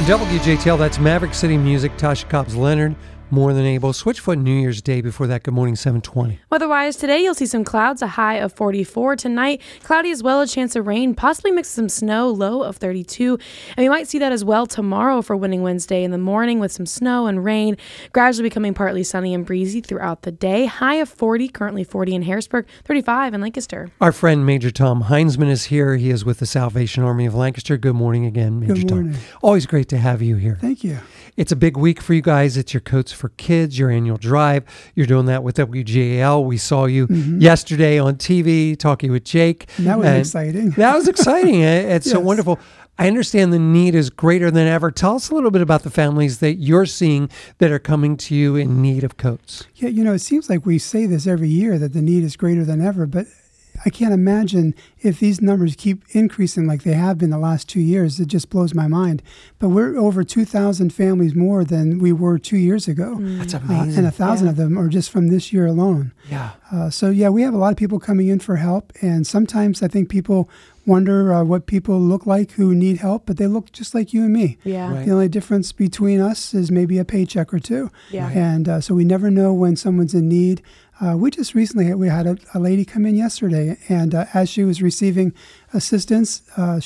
WJTL, that's Maverick City Music, Tasha Cobbs Leonard, More Than Able. Switchfoot New Year's Day before that. Good morning, 720. Weather-wise, today you'll see some clouds, a high of 44. Tonight, cloudy as well, a chance of rain, possibly mixed with some snow, low of 32. And we might see that as well tomorrow for Winning Wednesday in the morning with some snow and rain, gradually becoming partly sunny and breezy throughout the day. High of 40, currently 40 in Harrisburg, 35 in Lancaster. Our friend Major Tom Heinzman is here. He is with the Salvation Army of Lancaster. Good morning again, Major Good morning. Tom. Always great to have you here. Thank you. It's a big week for you guys. It's your Coats for Kids, your annual drive. You're doing that with WJAL. We saw you yesterday on TV talking with Jake. That was exciting. That was exciting. It's so Yes. wonderful. I understand the need is greater than ever. Tell us a little bit about the families that you're seeing that are coming to you in need of coats. Yeah, it seems like we say this every year that the need is greater than ever, but I can't imagine if these numbers keep increasing like they have been the last 2 years. It just blows my mind. But we're over 2,000 families more than we were 2 years ago. That's amazing. And 1,000 of them are just from this year alone. Yeah. So we have a lot of people coming in for help. And sometimes I think people wonder what people look like who need help, but they look just like you and me. Yeah. Right. The only difference between us is maybe a paycheck or two. Yeah. And so we never know when someone's in need. We just recently had a lady come in yesterday, and as she was receiving assistance,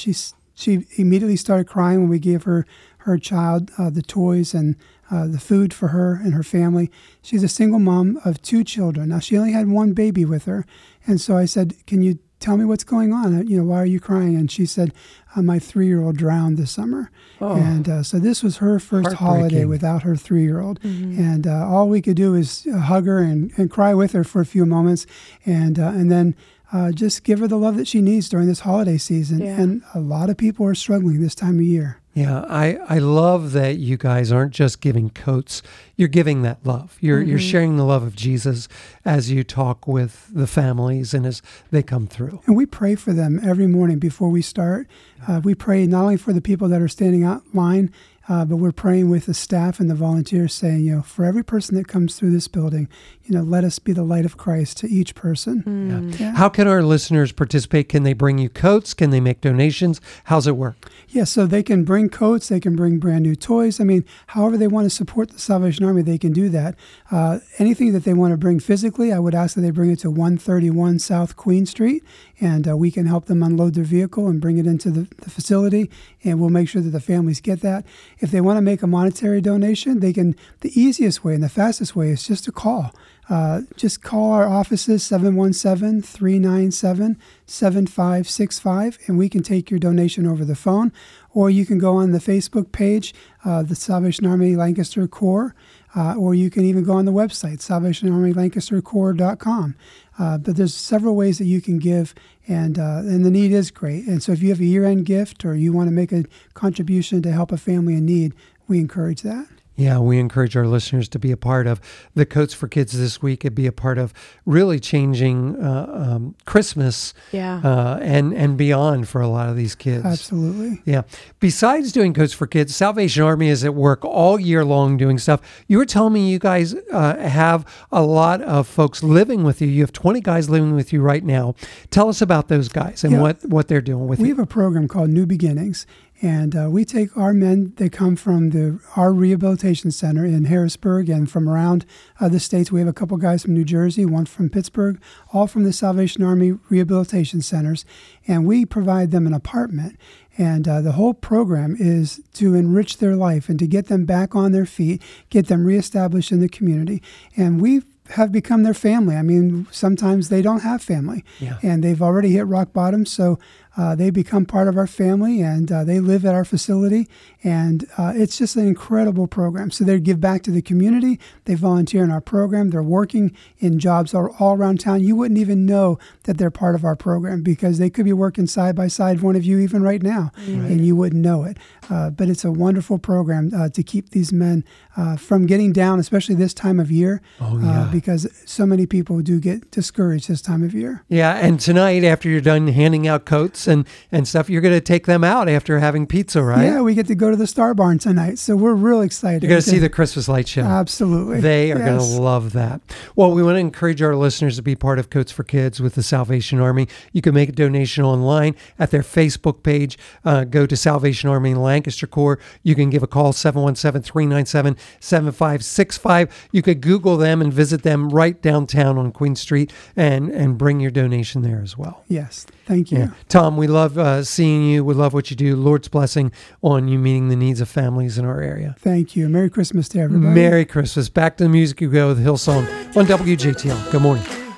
she immediately started crying when we gave her child the toys and the food for her and her family. She's a single mom of 2 children. Now, she only had 1 baby with her, and so I said, "Can you tell me what's going on? Why are you crying?" And she said, "My 3-year-old drowned this summer." Oh. And so this was her first holiday Heartbreaking. without her 3-year-old. And all we could do is hug her and cry with her for a few moments, and then just give her the love that she needs during this holiday season. Yeah. And a lot of people are struggling this time of year. Yeah, I love that you guys aren't just giving coats. You're giving that love. You're sharing the love of Jesus as you talk with the families and as they come through. And we pray for them every morning before we start. We pray not only for the people that are standing out line, but we're praying with the staff and the volunteers saying, for every person that comes through this building, let us be the light of Christ to each person. Yeah. How can our listeners participate? Can they bring you coats? Can they make donations? How's it work? Yeah, so they can bring coats, they can bring brand new toys. I mean, however they want to support the Salvation Army, they can do that. Anything that they want to bring physically, I would ask that they bring it to 131 South Queen Street, and we can help them unload their vehicle and bring it into the facility, and we'll make sure that the families get that. If they want to make a monetary donation, they can. The easiest way and the fastest way is just to call. Just call our offices, 717-397-7565, and we can take your donation over the phone. Or you can go on the Facebook page, the Salvation Army Lancaster Corps, or you can even go on the website, salvationarmylancastercorps.com. But there's several ways that you can give, and the need is great. And so if you have a year-end gift or you want to make a contribution to help a family in need, we encourage that. Yeah, we encourage our listeners to be a part of the Coats for Kids this week and be a part of really changing Christmas and beyond for a lot of these kids. Absolutely. Yeah. Besides doing Coats for Kids, Salvation Army is at work all year long doing stuff. You were telling me you guys have a lot of folks living with you. You have 20 guys living with you right now. Tell us about those guys and what they're doing with you. We have a program called New Beginnings. And we take our men, they come from our rehabilitation center in Harrisburg and from around the states. We have a couple guys from New Jersey, one from Pittsburgh, all from the Salvation Army rehabilitation centers. And we provide them an apartment. And the whole program is to enrich their life and to get them back on their feet, get them reestablished in the community. And we have become their family. I mean, sometimes they don't have family. Yeah. And they've already hit rock bottom. So they become part of our family, and they live at our facility, and it's just an incredible program. So they give back to the community. They volunteer in our program. They're working in jobs all around town. You wouldn't even know that they're part of our program because they could be working side by side, one of you even right now, and you wouldn't know it. But it's a wonderful program to keep these men from getting down, especially this time of year, because so many people do get discouraged this time of year. Yeah, and tonight after you're done handing out coats and stuff. You're going to take them out after having pizza, right? Yeah, we get to go to the Star Barn tonight, so we're real excited. You're going to see the Christmas light show. Absolutely. They are going to love that. Well, we want to encourage our listeners to be part of Coats for Kids with the Salvation Army. You can make a donation online at their Facebook page. Go to Salvation Army Lancaster Corps. You can give a call, 717-397-7565. You could Google them and visit them right downtown on Queen Street and bring your donation there as well. Yes, thank you. Yeah. Tom, we love seeing you. We love what you do. Lord's blessing on you meeting the needs of families in our area. Thank you. Merry Christmas to everybody. Merry Christmas. Back to the music you go with Hillsong on WJTL. Good morning.